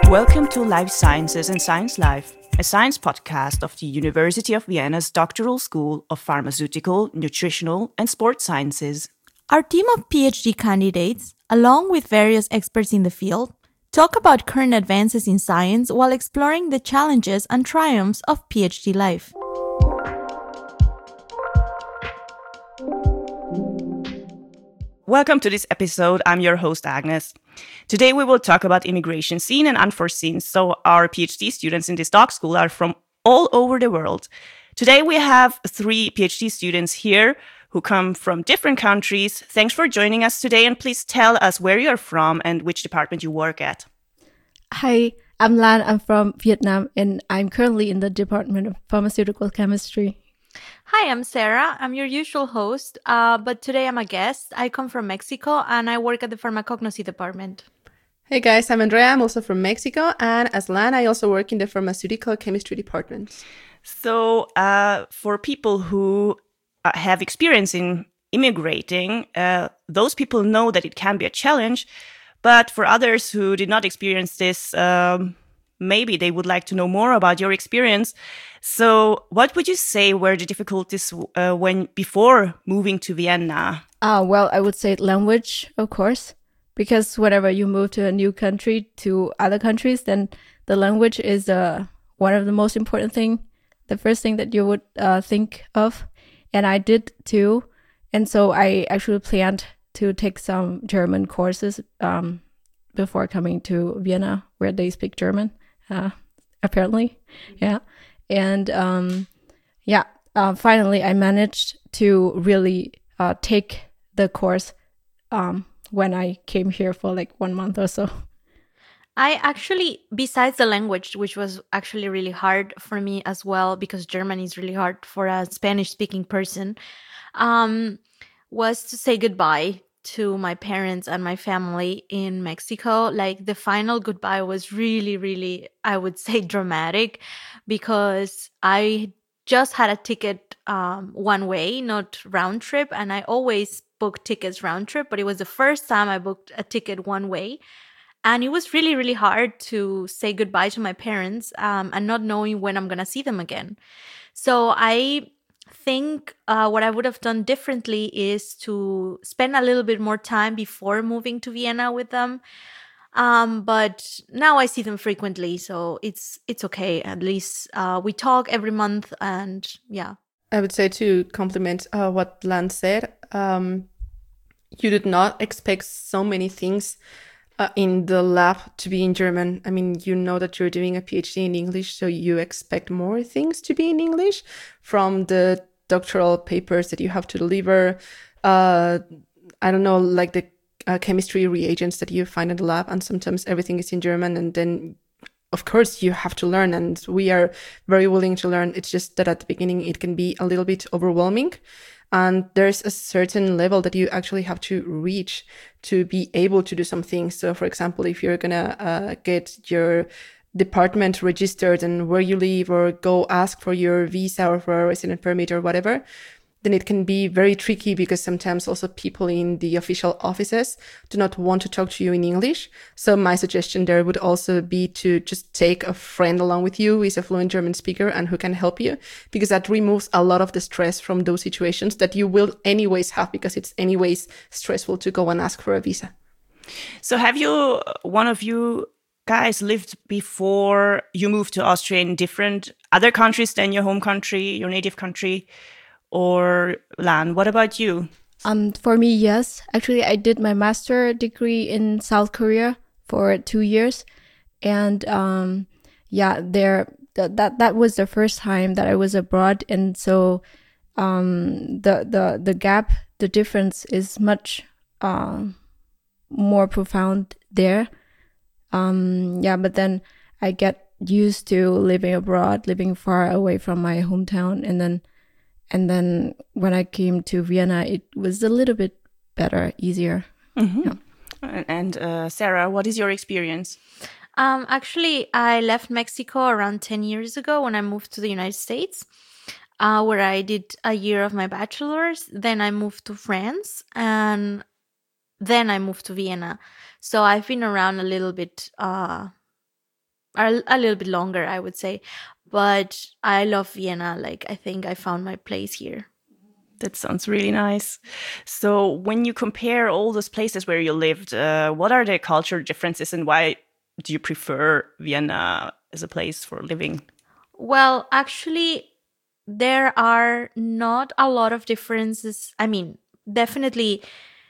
Welcome to Life Sciences and Science Life, a science podcast of the University of Vienna's Doctoral School of Pharmaceutical, Nutritional, and Sports Sciences. Our team of PhD candidates, along with various experts in the field, talk about current advances in science while exploring the challenges and triumphs of PhD life. Welcome to this episode. I'm your host, Agnes. Today we will talk about immigration, seen and unforeseen. So our PhD students in this doc school are from all over the world. Today we have 3 PhD students here who come from different countries. Thanks for joining us today, and please tell us where you're from and which department you work at. Hi, I'm Lan. I'm from Vietnam, and I'm currently in the Department of Pharmaceutical Chemistry. Hi, I'm Sarah. I'm your usual host, but today I'm a guest. I come from Mexico, and I work at the Pharmacognosy department. Hey guys, I'm Andrea. I'm also from Mexico, and as Lan, I also work in the Pharmaceutical Chemistry department. So for people who have experience in immigrating, those people know that it can be a challenge. But for others who did not experience this, maybe they would like to know more about your experience. So what would you say were the difficulties before moving to Vienna? Well, I would say language, of course, because whenever you move to a new country, to other countries, then the language is one of the most important thing, the first thing that you would think of. And I did too. And so I actually planned to take some German courses before coming to Vienna, where they speak German, apparently. Yeah. And finally, I managed to really take the course when I came here for like 1 month or so. I actually, besides the language, which was actually really hard for me as well, because German is really hard for a Spanish-speaking person, was to say goodbye to my parents and my family in Mexico. Like the final goodbye was really, really, I would say, dramatic, because I just had a ticket one way, not round trip. And I always book tickets round trip, but it was the first time I booked a ticket one way. And it was really, really hard to say goodbye to my parents and not knowing when I'm going to see them again. So I think what I would have done differently is to spend a little bit more time before moving to Vienna with them. But now I see them frequently, so it's okay. At least we talk every month, and yeah. I would say, to complement what Lan said, you did not expect so many things in the lab to be in German. I mean, you know that you're doing a PhD in English, so you expect more things to be in English, from the doctoral papers that you have to deliver. I don't know, like the chemistry reagents that you find in the lab, and sometimes everything is in German, and then of course you have to learn, and we are very willing to learn. It's just that at the beginning it can be a little bit overwhelming. And there's a certain level that you actually have to reach to be able to do some things. So, for example, if you're going to get your department registered and where you live, or go ask for your visa or for a resident permit or whatever, then it can be very tricky, because sometimes also people in the official offices do not want to talk to you in English. So my suggestion there would also be to just take a friend along with you who is a fluent German speaker and who can help you, because that removes a lot of the stress from those situations that you will anyways have, because it's anyways stressful to go and ask for a visa. So have one of you guys lived before you moved to Austria in different other countries than your home country, your native country? Or Lan, what about you? For me, yes. Actually, I did my master degree in South Korea for 2 years, and that was the first time that I was abroad, and so the gap, the difference is much more profound there. But then I get used to living abroad, living far away from my hometown, and then when I came to Vienna, it was a little bit better, easier. Mm-hmm. Yeah. And Sarah, what is your experience? Actually, I left Mexico around 10 years ago when I moved to the United States, where I did a year of my bachelor's. Then I moved to France, and then I moved to Vienna. So I've been around a little bit a little bit longer, I would say. But I love Vienna. Like, I think I found my place here. That sounds really nice. So when you compare all those places where you lived, what are the cultural differences and why do you prefer Vienna as a place for living? Well, actually, there are not a lot of differences. I mean, definitely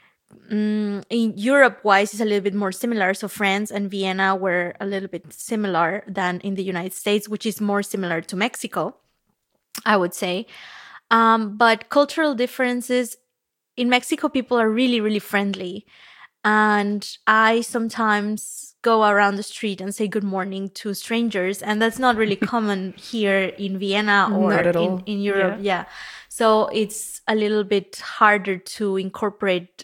in Europe-wise, it's a little bit more similar. So France and Vienna were a little bit similar than in the United States, which is more similar to Mexico, I would say. But cultural differences, in Mexico, people are really, really friendly. And I sometimes go around the street and say good morning to strangers. And that's not really common here in Vienna or in Europe. Yeah. So it's a little bit harder to incorporate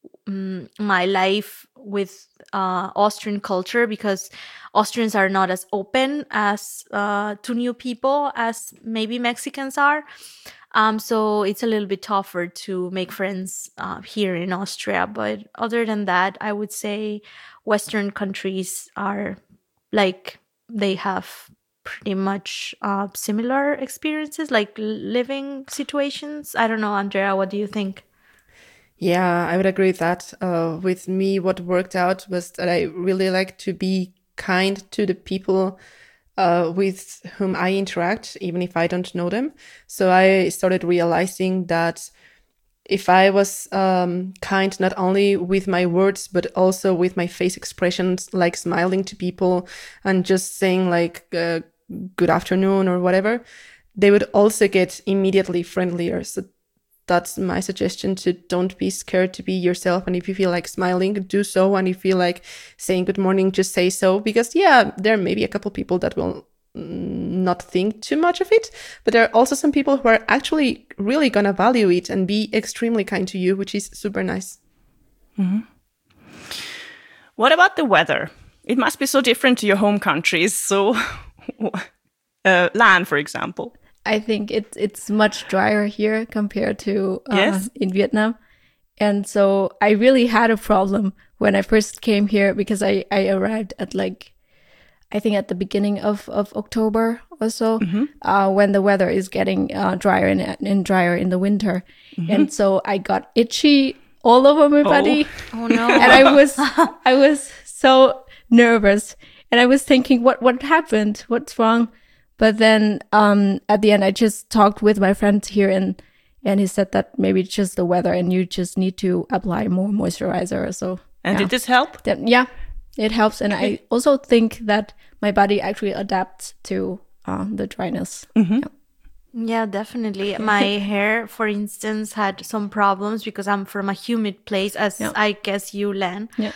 my life with Austrian culture, because Austrians are not as open as to new people as maybe Mexicans are. So it's a little bit tougher to make friends here in Austria. But other than that, I would say Western countries are like, they have pretty much similar experiences, like living situations. I don't know, Andrea, what do you think? Yeah, I would agree with that. With me, what worked out was that I really like to be kind to the people with whom I interact, even if I don't know them. So I started realizing that if I was kind not only with my words, but also with my face expressions, like smiling to people and just saying like good afternoon or whatever, they would also get immediately friendlier. So that's my suggestion, to don't be scared to be yourself. And if you feel like smiling, do so. And if you feel like saying good morning, just say so. Because yeah, there may be a couple people that will not think too much of it, but there are also some people who are actually really gonna value it and be extremely kind to you, which is super nice. Mm-hmm. What about the weather? It must be so different to your home countries. So Lan, for example. I think it's much drier here compared to in Vietnam. And so I really had a problem when I first came here, because I arrived at I think at the beginning of October or so, when the weather is getting drier and drier in the winter. Mm-hmm. And so I got itchy all over my body. Oh no. And I was so nervous. And I was thinking, what happened? What's wrong? But then at the end, I just talked with my friend here, and he said that maybe it's just the weather and you just need to apply more moisturizer or so. And did this help? Yeah, it helps. And I also think that my body actually adapts to the dryness. Mm-hmm. Yeah, definitely. My hair, for instance, had some problems because I'm from a humid place, as I guess you, Lan. Yeah.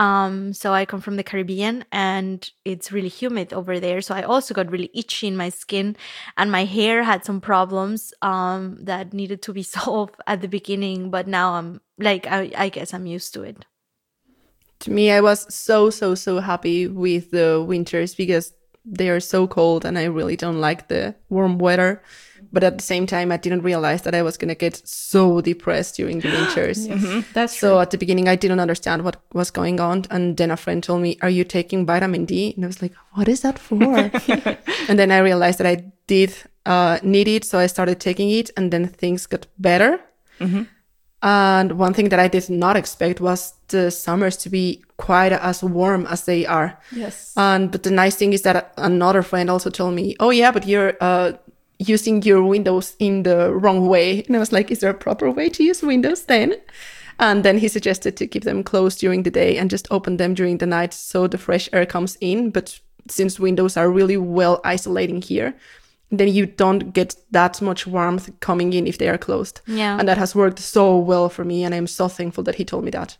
So I come from the Caribbean and it's really humid over there. So I also got really itchy in my skin, and my hair had some problems that needed to be solved at the beginning. But now I'm like, I guess I'm used to it. To me, I was so happy with the winters because they are so cold and I really don't like the warm weather. But at the same time, I didn't realize that I was going to get so depressed during the winters. Yes, that's so true. At the beginning, I didn't understand what was going on. And then a friend told me, are you taking vitamin D? And I was like, what is that for? And then I realized that I did need it. So I started taking it, and then things got better. Mm-hmm. And one thing that I did not expect was the summers to be quite as warm as they are. Yes. But the nice thing is that another friend also told me, oh yeah, but you're using your windows in the wrong way. And I was like, is there a proper way to use windows then? And then he suggested to keep them closed during the day and just open them during the night so the fresh air comes in. But since windows are really well isolating here, then you don't get that much warmth coming in if they are closed. Yeah. And that has worked so well for me. And I'm so thankful that he told me that.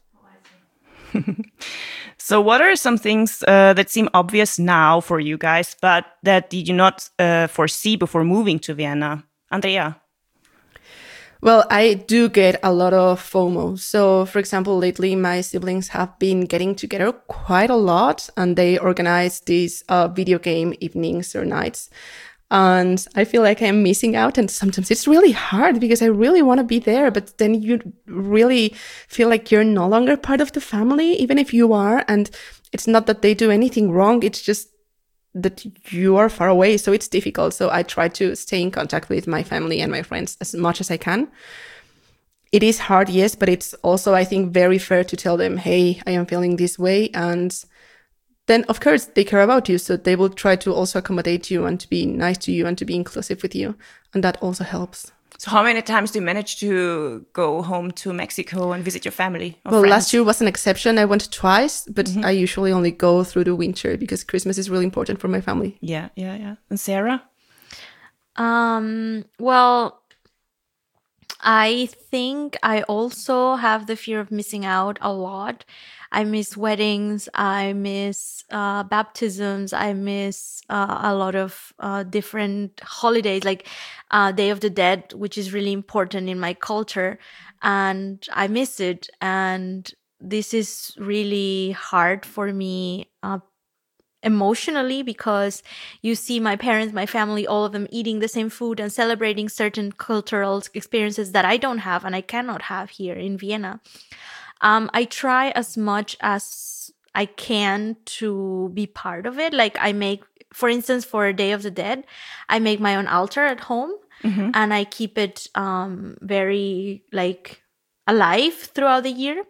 So what are some things that seem obvious now for you guys, but that did you not foresee before moving to Vienna? Andrea? Well, I do get a lot of FOMO. So, for example, lately my siblings have been getting together quite a lot, and they organize these video game evenings or nights. And I feel like I'm missing out. And sometimes it's really hard because I really want to be there. But then you really feel like you're no longer part of the family, even if you are. And it's not that they do anything wrong. It's just that you are far away, so it's difficult. So I try to stay in contact with my family and my friends as much as I can. It is hard, yes, but it's also, I think, very fair to tell them, hey, I am feeling this way. And then, of course, they care about you. So they will try to also accommodate you and to be nice to you and to be inclusive with you. And that also helps. So how many times do you manage to go home to Mexico and visit your family or Well, friends? last year was an exception. I went twice, but I usually only go through the winter because Christmas is really important for my family. Yeah. And Sarah? Well, I think I also have the fear of missing out a lot. I miss weddings. I miss baptisms. I miss a lot of different holidays, like Day of the Dead, which is really important in my culture. And I miss it. And this is really hard for me emotionally, because you see my parents, my family, all of them eating the same food and celebrating certain cultural experiences that I don't have and I cannot have here in Vienna. I try as much as I can to be part of it. Like I make, for instance, for Day of the Dead, I make my own altar at home and I keep it very like alive throughout the year.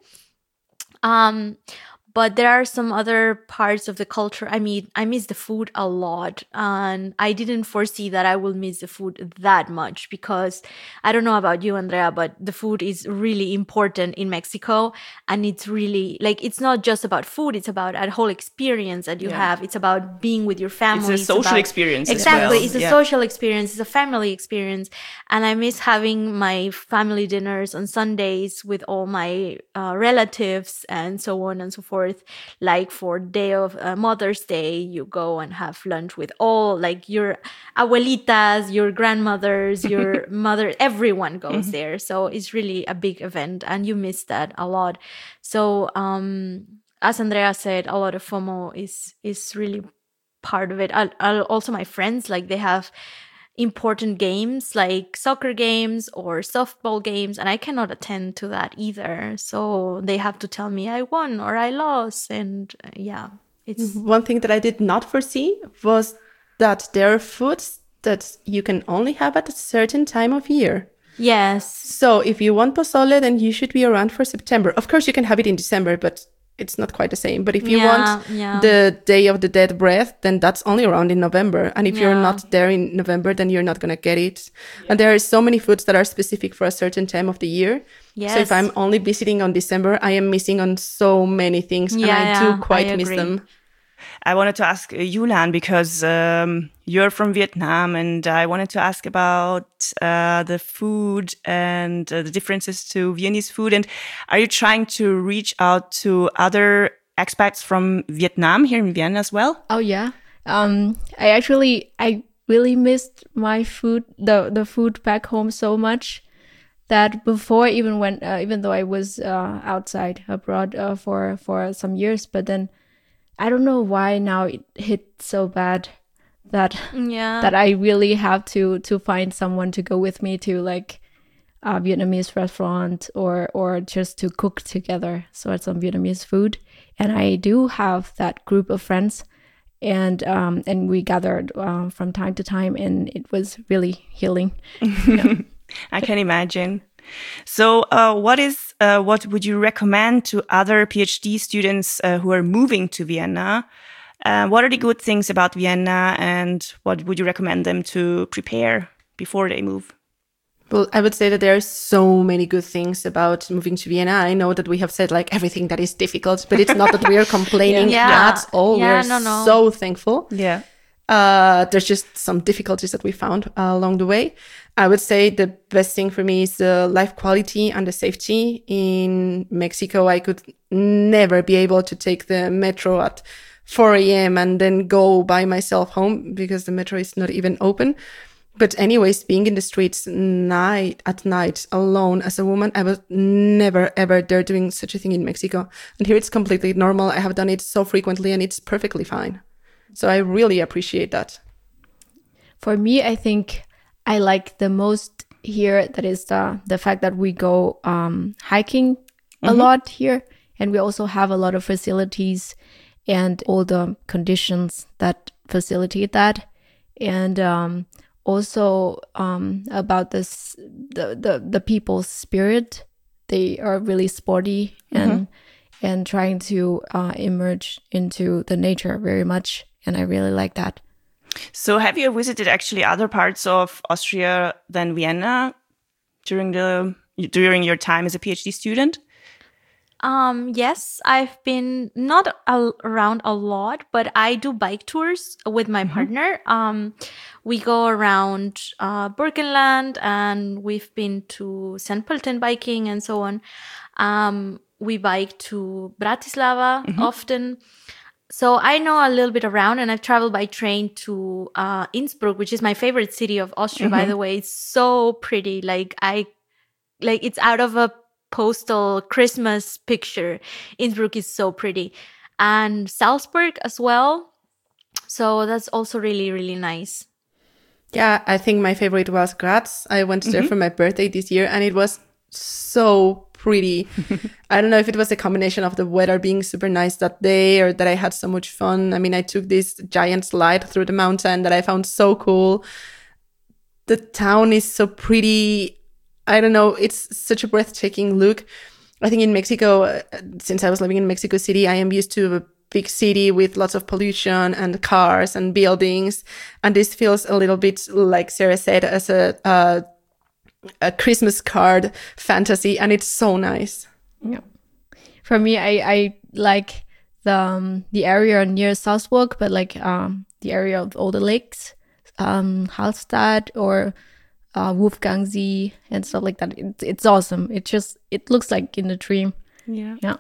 But there are some other parts of the culture. I mean, I miss the food a lot. And I didn't foresee that I will miss the food that much, because I don't know about you, Andrea, but the food is really important in Mexico. And it's really like, it's not just about food. It's about a whole experience that you have. It's about being with your family. It's a social experience. Exactly. As well. It's a social experience. It's a family experience. And I miss having my family dinners on Sundays with all my relatives and so on and so forth. Like for day of Mother's Day, you go and have lunch with all like your abuelitas, your grandmothers, your mother, everyone goes there. So it's really a big event and you miss that a lot. So as Andrea said, a lot of FOMO is really part of it. Also my friends, like they have important games like soccer games or softball games, and I cannot attend to that either. So they have to tell me I won or I lost. And it's one thing that I did not foresee was that there are foods that you can only have at a certain time of year. Yes. So if you want pozole, then you should be around for September. Of course, you can have it in December, but it's not quite the same. But if you want the Day of the Dead bread, then that's only around in November. And if you're not there in November, then you're not going to get it. Yeah. And there are so many foods that are specific for a certain time of the year. Yes. So if I'm only visiting on December, I am missing on so many things. And I do quite miss them. I wanted to ask Yulan, because you're from Vietnam, and I wanted to ask about the food and the differences to Viennese food. And are you trying to reach out to other expats from Vietnam here in Vienna as well? Oh, yeah. I really missed my food, the food back home so much that before, even though I was outside abroad for some years, but then I don't know why now it hit so bad that I really have to find someone to go with me to like a Vietnamese restaurant or just to cook together. So it's some Vietnamese food, and I do have that group of friends, and we gathered from time to time, and it was really healing. I can imagine. So what would you recommend to other PhD students who are moving to Vienna? What are the good things about Vienna, and what would you recommend them to prepare before they move? Well, I would say that there are so many good things about moving to Vienna. I know that we have said like everything that is difficult, but it's not that we are complaining at all. We're so thankful. Yeah. There's just some difficulties that we found along the way. I would say the best thing for me is the life quality and the safety. In Mexico, I could never be able to take the metro at 4 a.m. and then go by myself home because the metro is not even open. But anyways, being in the streets at night alone as a woman, I was never, ever dare doing such a thing in Mexico. And here it's completely normal. I have done it so frequently and it's perfectly fine. So I really appreciate that. For me, I think I like the most here that is the fact that we go hiking a lot here. And we also have a lot of facilities and all the conditions that facilitate that. And also about this, the people's spirit. They are really sporty and trying to emerge into the nature very much. And I really like that. So have you visited actually other parts of Austria than Vienna during your time as a PhD student? Yes, I've been not around a lot, but I do bike tours with my partner. We go around Burgenland, and we've been to St. Pölten biking and so on. We bike to Bratislava often. So I know a little bit around, and I've traveled by train to Innsbruck, which is my favorite city of Austria, by the way. It's so pretty. Like it's out of a postal Christmas picture. Innsbruck is so pretty. And Salzburg as well. So that's also really, really nice. Yeah, I think my favorite was Graz. I went there for my birthday this year, and it was so pretty. I don't know if it was a combination of the weather being super nice that day or that I had so much fun. I mean, I took this giant slide through the mountain that I found so cool. The town is so pretty. I don't know. It's such a breathtaking look. I think in Mexico, since I was living in Mexico City, I am used to a big city with lots of pollution and cars and buildings. And this feels a little bit, like Sarah said, as a Christmas card fantasy. And it's so nice. Yeah. For me, I like the area near Salzburg, but like the area of all the lakes, Hallstatt or Wolfgangsee and stuff like that. It's awesome. It looks like in a dream. Yeah.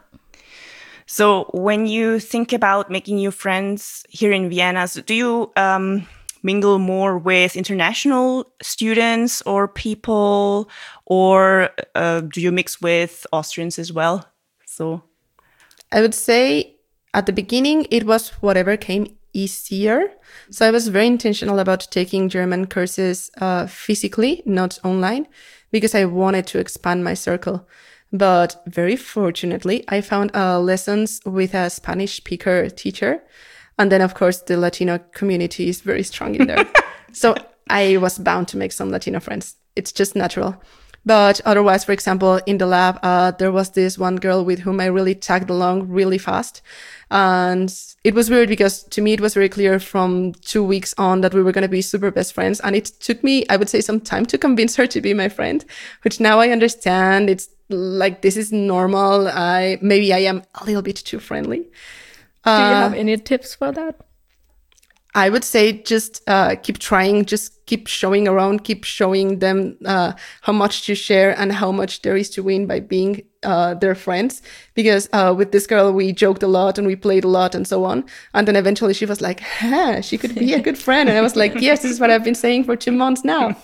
So when you think about making new friends here in Vienna, so do you mingle more with international students or people, or do you mix with Austrians as well? So I would say at the beginning, it was whatever came easier. So I was very intentional about taking German courses physically, not online, because I wanted to expand my circle. But very fortunately, I found lessons with a Spanish speaker teacher. And then, of course, the Latino community is very strong in there. So I was bound to make some Latino friends. It's just natural. But otherwise, for example, in the lab, there was this one girl with whom I really tagged along really fast. And it was weird because to me, it was very clear from 2 weeks on that we were going to be super best friends. And it took me, I would say, some time to convince her to be my friend, which now I understand. It's like, this is normal. Maybe I am a little bit too friendly. Do you have any tips for that? I would say just keep trying, just keep showing around, keep showing them how much to share and how much there is to win by being their friends. Because with this girl, we joked a lot and we played a lot and so on. And then eventually she was like, she could be a good friend. And I was like, yes, this is what I've been saying for 2 months now.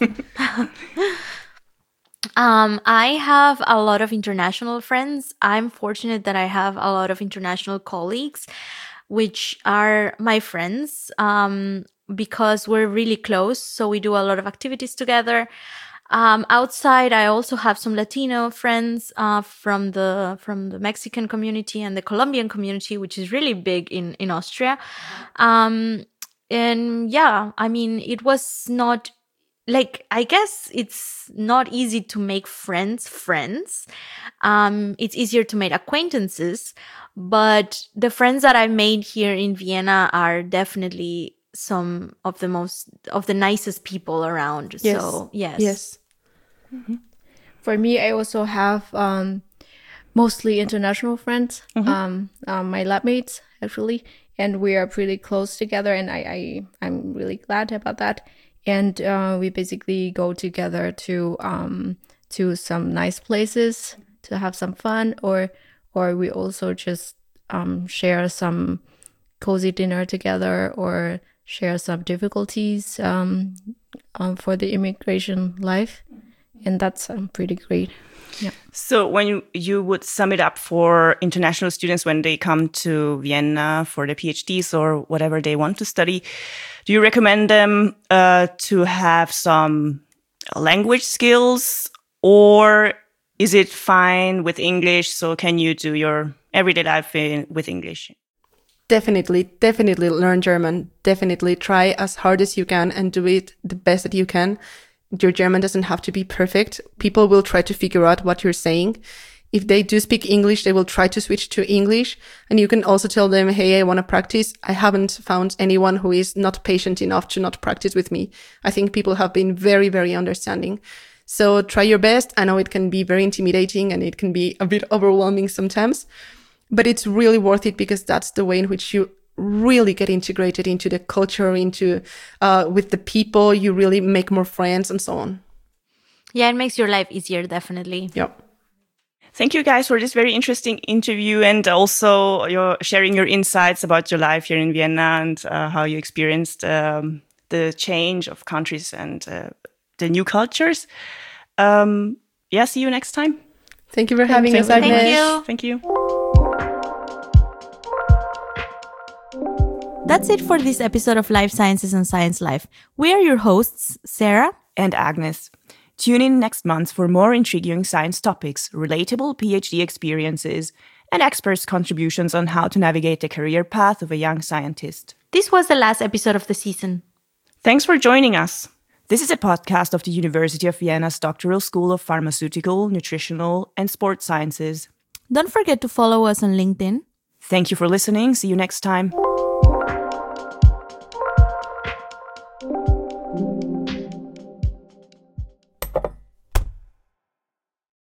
I have a lot of international friends. I'm fortunate that I have a lot of international colleagues, which are my friends, because we're really close. So we do a lot of activities together. Outside, I also have some Latino friends from the Mexican community and the Colombian community, which is really big in Austria. And yeah, I mean, it was not like, I guess it's not easy to make friends. It's easier to make acquaintances, but the friends that I made here in Vienna are definitely some of the nicest people around. Yes. So Yes. Mm-hmm. For me, I also have mostly international friends, my lab mates actually, and we are pretty close together, and I'm really glad about that. And we basically go together to some nice places to have some fun, or we also just share some cozy dinner together, or share some difficulties for the immigration life, and that's pretty great. Yeah. So when you would sum it up for international students when they come to Vienna for their PhDs or whatever they want to study, do you recommend them to have some language skills, or is it fine with English? So can you do your everyday life with English? definitely learn German. Definitely try as hard as you can and do it the best that you can. Your German doesn't have to be perfect. People will try to figure out what you're saying. If they do speak English, they will try to switch to English. And you can also tell them, hey, I want to practice. I haven't found anyone who is not patient enough to not practice with me. I think people have been very, very understanding. So try your best. I know it can be very intimidating and it can be a bit overwhelming sometimes, but it's really worth it because that's the way in which you really get integrated into the culture, into with the people. You really make more friends and so on. Yeah, it makes your life easier, definitely. Yep. Thank you guys for this very interesting interview and also your sharing your insights about your life here in Vienna and how you experienced the change of countries and the new cultures. Yeah, see you next time. Thank you for having us, Agnes. Thank you. That's it for this episode of Life Sciences and Science Life. We are your hosts, Sarah and Agnes. Tune in next month for more intriguing science topics, relatable PhD experiences, and experts' contributions on how to navigate the career path of a young scientist. This was the last episode of the season. Thanks for joining us. This is a podcast of the University of Vienna's Doctoral School of Pharmaceutical, Nutritional, and Sports Sciences. Don't forget to follow us on LinkedIn. Thank you for listening. See you next time.